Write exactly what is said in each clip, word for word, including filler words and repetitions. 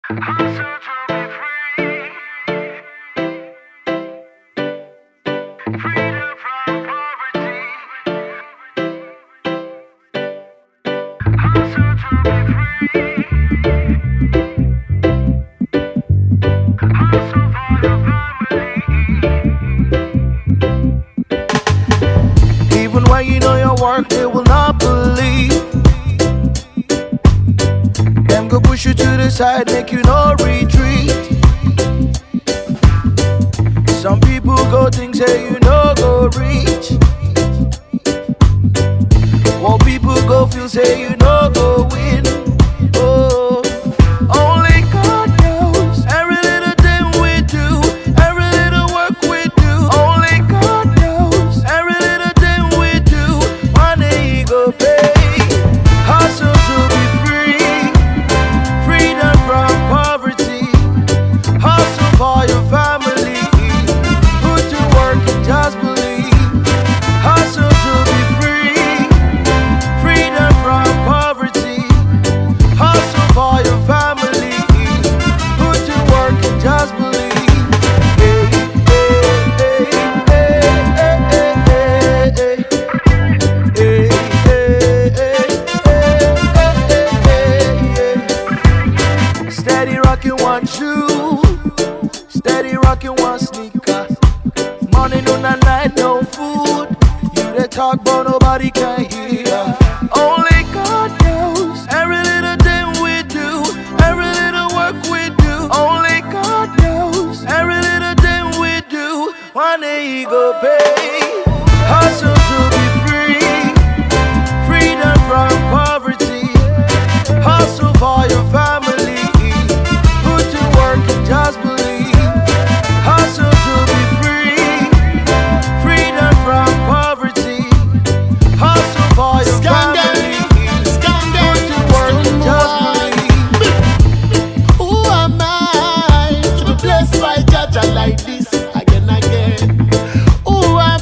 Even when you know your work, they will not believe. Them go push you to the side, make you no retreat. Some people go think say you no go reach. While people go feel say you no go win. Oh, only God knows every little thing we do, every little work we do. Only God knows every little thing we do. One day he go pay. Hustle to be free, freedom from poverty. Hustle for your family, put to work and just believe. Hustle to be free, freedom from poverty. Hustle for your family, put to work and just believe. Hey, hey, hey, hey, hey, hey, hey, hey, hey, hey. Steady rocking one shoe, steady rocking one sneaker. Morning, noon, and night, no food. You they talk, but nobody can hear. Only God knows every little thing we do, every little work we do. Only God knows every little thing we do. One day he go pay. Hustle to be free, freedom from poverty. Hustle for your family, put to work and just believe. Hustle to be free, freedom from poverty. Hustle for your family, put to work and just believe. Who am I to be blessed by Jaja like this again, again? Who am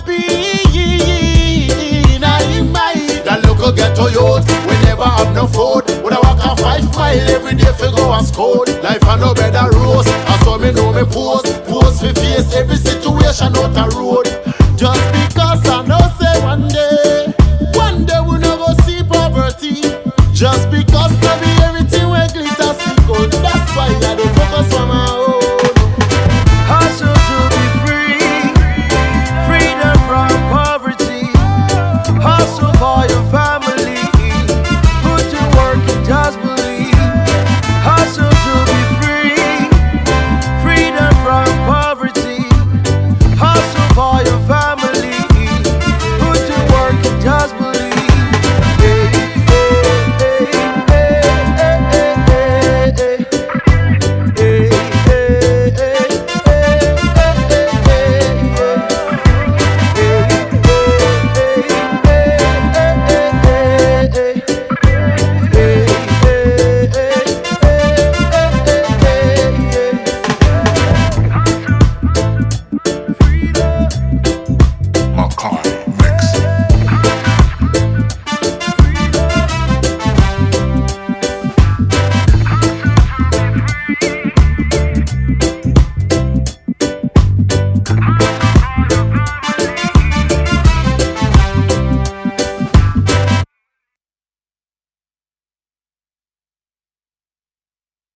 I? That local ghetto youth, we never have no food. When I walk a five mile every day for go and scold. Life a no better roast, I saw me know me pose. Pose for face every situation out the road. Just because I know say one day, one day we no go see poverty. Just because no be everything we glitter see gold. That's why I don't